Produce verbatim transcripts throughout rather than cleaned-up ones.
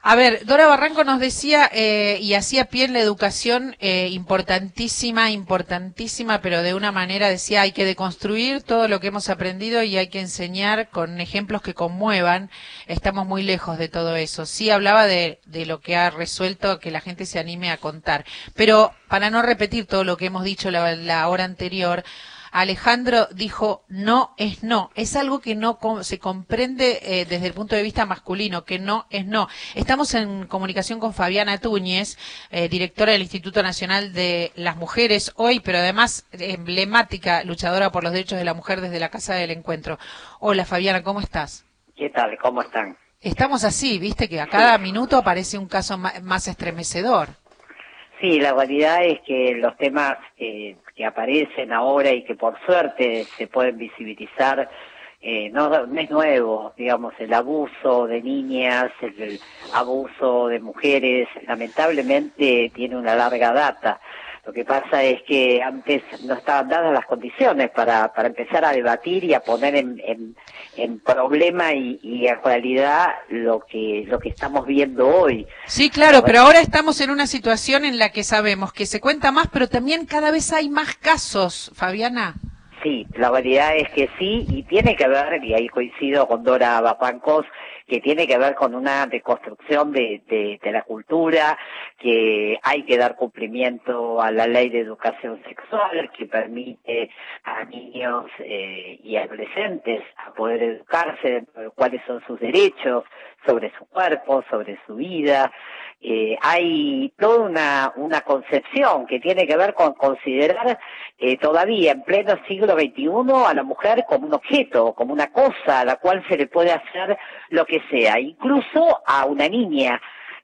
A ver, Dora Barranco nos decía eh, y hacía pie en la educación eh, importantísima, importantísima, pero de una manera decía hay que deconstruir todo lo que hemos aprendido y hay que enseñar con ejemplos que conmuevan. Estamos muy lejos de todo eso. Sí hablaba de, de lo que ha resuelto que la gente se anime a contar. Pero para no repetir todo lo que hemos dicho la, la hora anterior, Alejandro dijo no es no, es algo que no com- se comprende eh, desde el punto de vista masculino, que no es no. Estamos en comunicación con Fabiana Túñez, eh, directora del Instituto Nacional de las Mujeres hoy, pero además emblemática luchadora por los derechos de la mujer desde la Casa del Encuentro. Hola Fabiana, ¿cómo estás? ¿Qué tal? ¿Cómo están? Estamos así, viste que a cada minuto aparece un caso ma- más estremecedor. Sí, la realidad es que los temas eh, que aparecen ahora y que por suerte se pueden visibilizar, eh, no, no es nuevo, digamos, el abuso de niñas, el, el abuso de mujeres, lamentablemente tiene una larga data. Lo que pasa es que antes no estaban dadas las condiciones para, para empezar a debatir y a poner en, en, en problema y, y en realidad lo que, lo que estamos viendo hoy. Sí, claro, pero ahora estamos en una situación en la que sabemos que se cuenta más, pero también cada vez hay más casos, Fabiana. Sí, la realidad es que sí, y tiene que ver, y ahí coincido con Dora Barrancos, que tiene que ver con una deconstrucción de, de, de la cultura, que hay que dar cumplimiento a la ley de educación sexual, que permite a niños eh, y adolescentes a poder educarse, cuáles son sus derechos sobre su cuerpo, sobre su vida. Eh, hay toda una, una concepción que tiene que ver con considerar eh, todavía en pleno siglo veintiuno a la mujer como un objeto, como una cosa a la cual se le puede hacer lo que sea, incluso a una niña.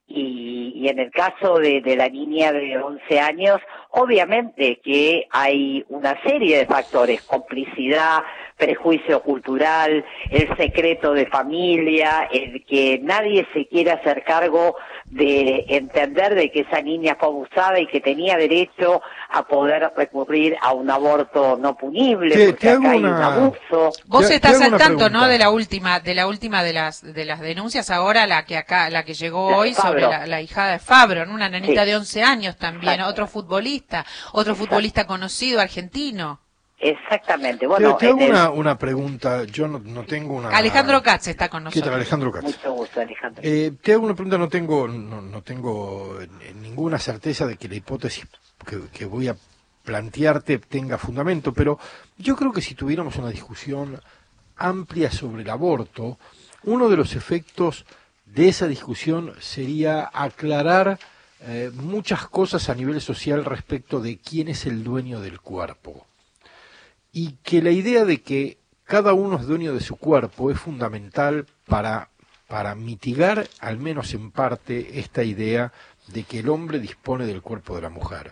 Y, y en el caso de, de la niña de once años, obviamente que hay una serie de factores, complicidad, prejuicio cultural, el secreto de familia, el que nadie se quiera hacer cargo de entender de que esa niña fue abusada y que tenía derecho a poder recurrir a un aborto no punible, Te- porque te hago acá hay una- un abuso. Vos Te- estás te hago al una tanto, pregunta. ¿no? De la última, de la última de las de las denuncias. Ahora la que acá, la que llegó La de hoy sobre Fabro. la, la hijada de Fabro, ¿no? Una nenita Sí. de once años también, Exacto. otro futbolista, otro Exacto. futbolista conocido argentino. Exactamente. Bueno, te, te hago en el- una, una pregunta, yo no, no tengo una... Alejandro Katz está con ¿Qué nosotros. tal, Alejandro Katz? mucho gusto, Alejandro. Eh, te hago una pregunta, no tengo no, no tengo ninguna certeza de que la hipótesis que, que voy a plantearte tenga fundamento, pero yo creo que si tuviéramos una discusión amplia sobre el aborto, uno de los efectos de esa discusión sería aclarar eh, muchas cosas a nivel social respecto de quién es el dueño del cuerpo. Y que la idea de que cada uno es dueño de su cuerpo es fundamental para, para mitigar, al menos en parte, esta idea de que el hombre dispone del cuerpo de la mujer.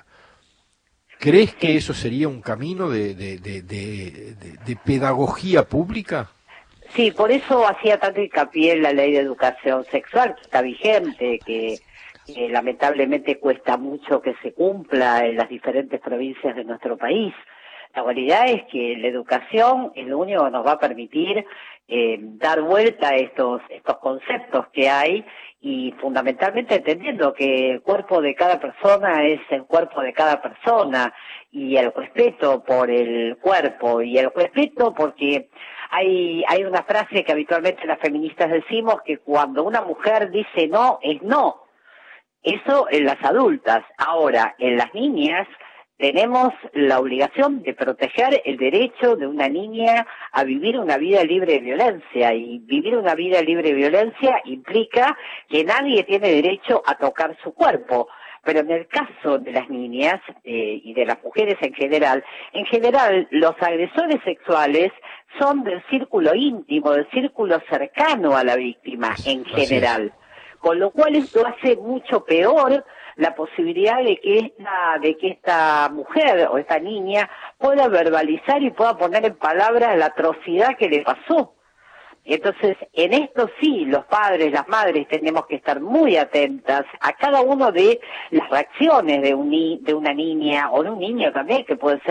¿Crees que eso sería un camino de, de, de, de, de, de pedagogía pública? Sí, por eso hacía tanto hincapié en la ley de educación sexual, que está vigente, que, que lamentablemente cuesta mucho que se cumpla en las diferentes provincias de nuestro país. La realidad es que la educación es lo único que nos va a permitir eh, dar vuelta a estos, estos conceptos que hay y fundamentalmente entendiendo que el cuerpo de cada persona es el cuerpo de cada persona y el respeto por el cuerpo y el respeto porque hay, hay una frase que habitualmente las feministas decimos que cuando una mujer dice no, es no. Eso en las adultas. Ahora, en las niñas, tenemos la obligación de proteger el derecho de una niña a vivir una vida libre de violencia y vivir una vida libre de violencia implica que nadie tiene derecho a tocar su cuerpo. Pero en el caso de las niñas eh, y de las mujeres en general, en general los agresores sexuales son del círculo íntimo, del círculo cercano a la víctima en general. Con lo cual esto hace mucho peor la posibilidad de que esta, de que esta mujer o esta niña pueda verbalizar y pueda poner en palabras la atrocidad que le pasó. Entonces, en esto sí, los padres, las madres tenemos que estar muy atentas a cada uno de las reacciones de, un ni de una niña o de un niño también, que puede ser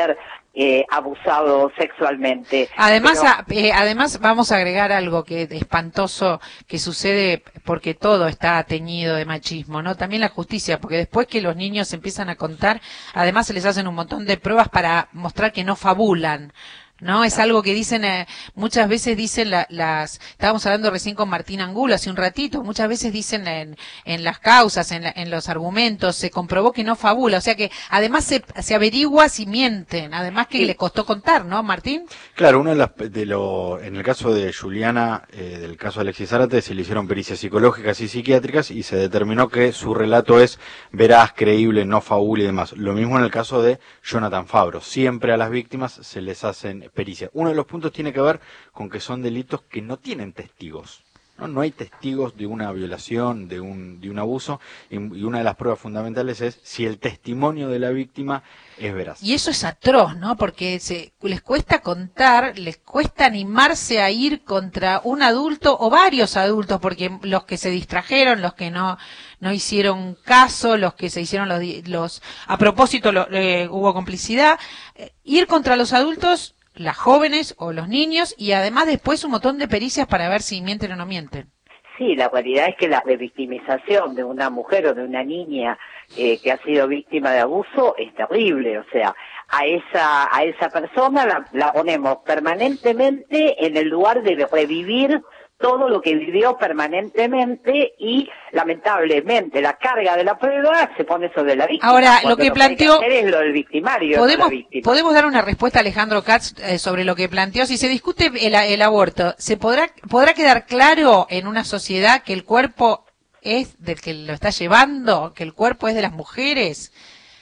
eh, abusado sexualmente. Además, Pero, a- eh, además vamos a agregar algo que es espantoso que sucede porque todo está teñido de machismo, ¿no? También la justicia, porque después que los niños empiezan a contar, además se les hacen un montón de pruebas para mostrar que no fabulan. ¿No? Es algo que dicen, eh, muchas veces dicen la- las, estábamos hablando recién con Martín Angulo hace un ratito, muchas veces dicen en, en las causas, en, la- en los argumentos, se comprobó que no fabula, o sea que además se, se averigua si mienten, además que Sí. le costó contar, ¿no, Martín? Claro, uno de, las, de lo, en el caso de Juliana, eh, del caso de Alexis Zárate, se le hicieron pericias psicológicas y psiquiátricas y se determinó que su relato es veraz, creíble, no fabula y demás. Lo mismo en el caso de Jonathan Fabro. Siempre a las víctimas se les hacen pericias. Uno de los puntos tiene que ver con que son delitos que no tienen testigos. No, no hay testigos de una violación, de un, de un abuso, y, y una de las pruebas fundamentales es si el testimonio de la víctima es veraz. Y eso es atroz, ¿no? Porque se, les cuesta contar, les cuesta animarse a ir contra un adulto o varios adultos, porque los que se distrajeron, los que no no hicieron caso, los que se hicieron los, di- los a propósito lo- eh, hubo complicidad, eh, ir contra los adultos, las jóvenes o los niños, y además después un montón de pericias para ver si mienten o no mienten. sí, la realidad es que la revictimización de una mujer o de una niña eh, que ha sido víctima de abuso es terrible, o sea, a esa a esa persona la, la ponemos permanentemente en el lugar de revivir todo lo que vivió permanentemente y lamentablemente la carga de la prueba se pone sobre la víctima. Ahora, lo cuando que hay planteó- hacer es lo del victimario, no Podemos, la víctima. podemos dar una respuesta a Alejandro Katz eh, sobre lo que planteó. Si se discute el, el aborto, ¿se podrá, podrá quedar claro en una sociedad que el cuerpo es del que lo está llevando, que el cuerpo es de las mujeres?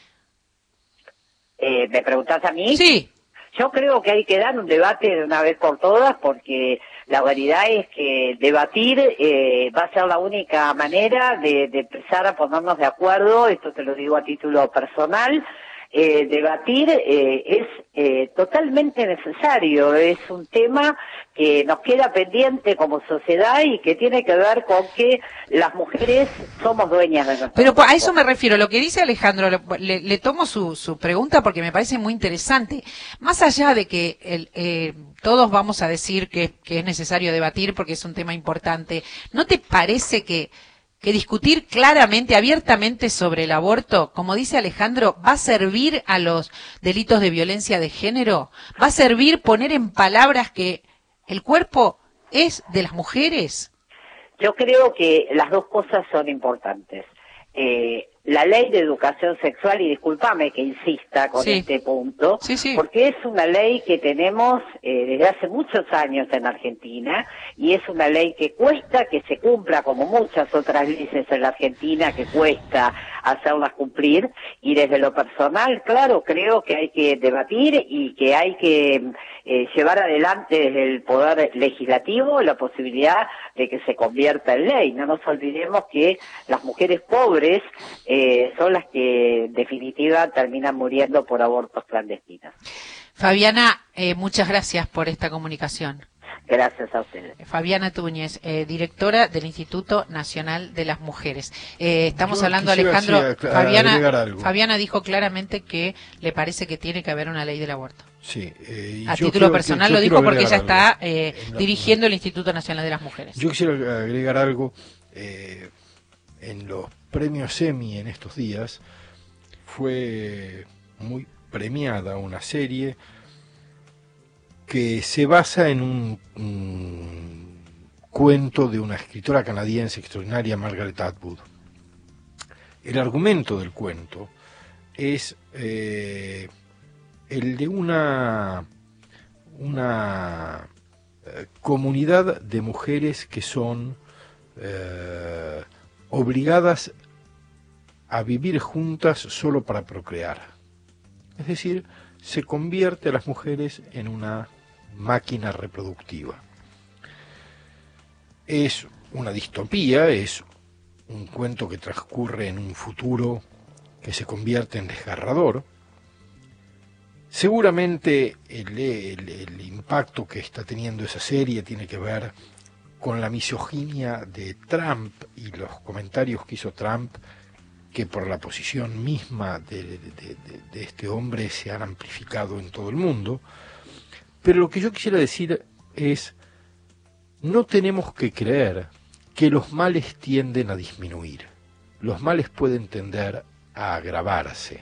Eh, ¿Me preguntás a mí? Sí. Yo creo que hay que dar un debate de una vez por todas porque la realidad es que debatir eh, va a ser la única manera de, de empezar a ponernos de acuerdo, esto te lo digo a título personal, eh, debatir eh, es eh, totalmente necesario, es un tema que nos queda pendiente como sociedad y que tiene que ver con que las mujeres somos dueñas de nuestro Pero cuerpo. a eso me refiero. Lo que dice Alejandro, lo- le, le tomo su, su pregunta porque me parece muy interesante. Más allá de que el, eh, todos vamos a decir que, que es necesario debatir porque es un tema importante, ¿no te parece que, que discutir claramente, abiertamente sobre el aborto, como dice Alejandro, va a servir a los delitos de violencia de género? ¿Va a servir poner en palabras que el cuerpo es de las mujeres? Yo creo que las dos cosas son importantes. Eh, la ley de educación sexual, y discúlpame que insista con Sí. este punto, Sí, sí. porque es una ley que tenemos eh, desde hace muchos años en Argentina y es una ley que cuesta que se cumpla, como muchas otras leyes en la Argentina que cuesta hacerlas cumplir, y desde lo personal, claro, creo que hay que debatir y que hay que eh, llevar adelante desde el Poder Legislativo la posibilidad de que se convierta en ley. No nos olvidemos que las mujeres pobres eh, son las que en definitiva terminan muriendo por abortos clandestinos. Fabiana, eh, muchas gracias por esta comunicación. Gracias a ustedes. Fabiana Túñez, eh, directora del Instituto Nacional de las Mujeres. Eh, estamos Yo hablando, quisiera, Alejandro, sí, acla- agregar Fabiana, algo. Fabiana dijo claramente que le parece que tiene que haber una ley del aborto. Sí, eh, y A yo título creo que- personal yo lo quiero dijo porque ella agregar está algo. eh, En la- dirigiendo el Instituto Nacional de las Mujeres. Yo quisiera agregar algo. eh, en los premios Emmy en estos días fue muy premiada una serie que se basa en un, un cuento de una escritora canadiense extraordinaria, Margaret Atwood. El argumento del cuento es eh, el de una, una eh, comunidad de mujeres que son eh, obligadas a vivir juntas solo para procrear. Es decir, se convierte a las mujeres en una máquina reproductiva. Es una distopía, es un cuento que transcurre en un futuro que se convierte en desgarrador. Seguramente el, el, el impacto que está teniendo esa serie tiene que ver con la misoginia de Trump y los comentarios que hizo Trump que por la posición misma de, de, de, de este hombre se han amplificado en todo el mundo. Pero lo que yo quisiera decir es, no tenemos que creer que los males tienden a disminuir. Los males pueden tender a agravarse.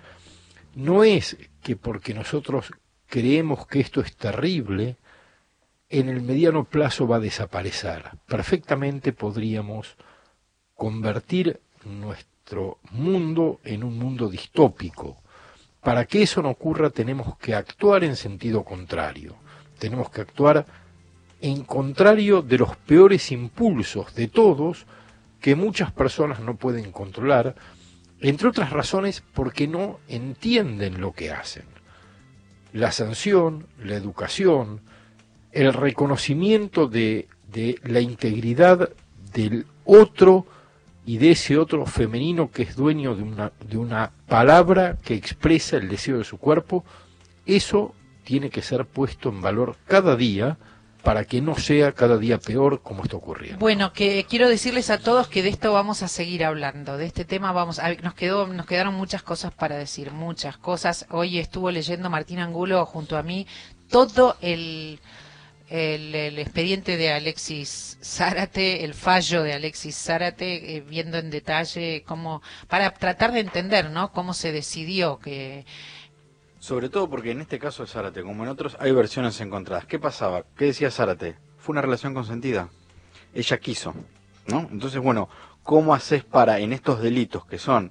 No es que porque nosotros creemos que esto es terrible, en el mediano plazo va a desaparecer. Perfectamente podríamos convertir nuestro mundo en un mundo distópico. Para que eso no ocurra tenemos que actuar en sentido contrario. Tenemos que actuar en contrario de los peores impulsos de todos que muchas personas no pueden controlar, entre otras razones porque no entienden lo que hacen. La sanción, la educación, el reconocimiento de, de la integridad del otro y de ese otro femenino que es dueño de una, de una palabra que expresa el deseo de su cuerpo, eso tiene que ser puesto en valor cada día para que no sea cada día peor como está ocurriendo. Bueno, que quiero decirles a todos que de esto vamos a seguir hablando, de este tema vamos a, nos quedó, nos quedaron muchas cosas para decir, muchas cosas. Hoy estuvo leyendo Martín Angulo junto a mí todo el, el, el expediente de Alexis Zárate, el fallo de Alexis Zárate, eh, viendo en detalle cómo, para tratar de entender, ¿no?, cómo se decidió que... Sobre todo porque en este caso de Zárate, como en otros, hay versiones encontradas. ¿Qué pasaba? ¿Qué decía Zárate? Fue una relación consentida. Ella quiso, ¿no? Entonces, bueno, ¿cómo haces para, en estos delitos que son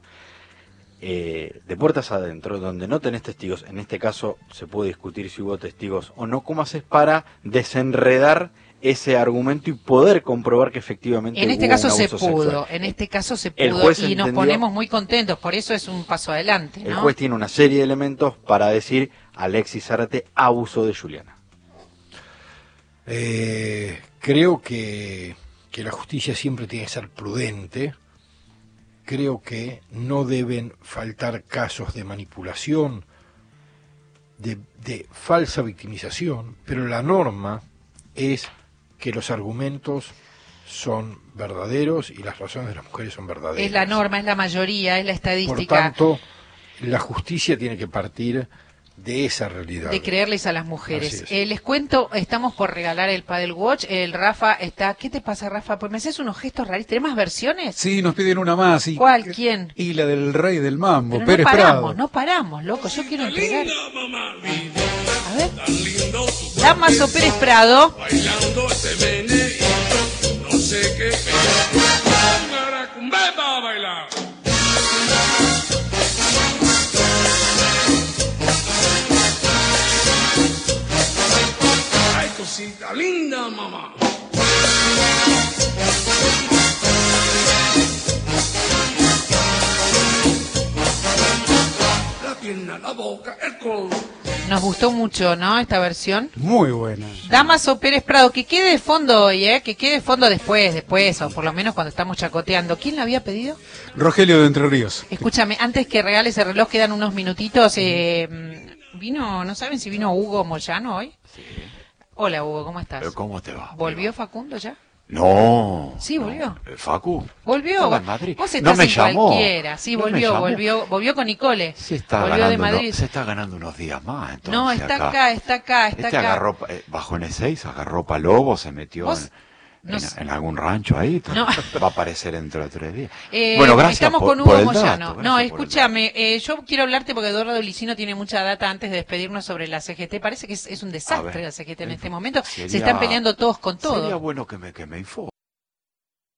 eh, de puertas adentro, donde no tenés testigos, en este caso se puede discutir si hubo testigos o no, ¿cómo haces para desenredar ese argumento y poder comprobar que efectivamente en este hubo caso un se abuso pudo, sexual? en este caso se El pudo juez y nos entendió- ponemos muy contentos, por eso es un paso adelante, ¿no? El juez tiene una serie de elementos para decir Alexis Zárate abusó de Juliana. Eh, creo que, que la justicia siempre tiene que ser prudente. Creo que no deben faltar casos de manipulación, de, de falsa victimización, pero la norma es que los argumentos son verdaderos y las razones de las mujeres son verdaderas. Es la norma, es la mayoría, es la Por estadística. tanto, la justicia tiene que partir de esa realidad. De creerles a las mujeres. Así es. Eh, les cuento, estamos por regalar el Paddle Watch. El Rafa está... ¿Qué te pasa, Rafa? Pues me haces unos gestos rarísimos. ¿Tenés más versiones? Sí, nos piden una más. Y, ¿Cuál? ¿Quién? Y la del rey del mambo, Pero Pérez no paramos, Prado. no paramos, loco. Yo quiero entregar. Mamá, A ver. tan lindo tu cuerpo, Damaso Pérez Prado. bailando ese meneíto, no sé qué pero Maracumbe va a bailar. Ay, cosita linda, mamá. La pierna, la boca, el codo. Nos gustó mucho, ¿no? Esta versión. Muy buena. Damaso Pérez Prado, que quede de fondo hoy, ¿eh? Que quede de fondo después, después, o por lo menos cuando estamos chacoteando. ¿Quién la había pedido? Rogelio de Entre Ríos. Escúchame, antes que regales el reloj, quedan unos minutitos. Eh, vino, ¿no saben si vino Hugo Moyano hoy? Sí. Hola, Hugo, ¿cómo estás? Pero ¿cómo te va? ¿Volvió Facundo ya? No. Sí, no. volvió. Eh, ¿Facu? ¿Volvió? Estaba en Madrid. Vos No estás me en llamó. cualquiera. Sí, No me volvió, llamó. volvió, volvió con Nicole. Se está, volvió de ganando, Madrid. uno- se está ganando unos días más. Entonces, No, está acá, está acá, está este acá. agarró, eh, bajó en E seis, agarró pa' lobo, se metió Vos- en, no en- sé. en algún rancho ahí. No. Va a aparecer dentro de tres días. Eh, bueno, gracias estamos por, con por Hugo el Moyano. dato, No, gracias por el escúchame, eh, yo quiero hablarte porque Eduardo Licino tiene mucha data antes de despedirnos sobre la C G T. Parece que es, es un A desastre ver, la C G T en el- este momento. sería- Se están peleando todos con dato. todo. Sería bueno que me, que me informe.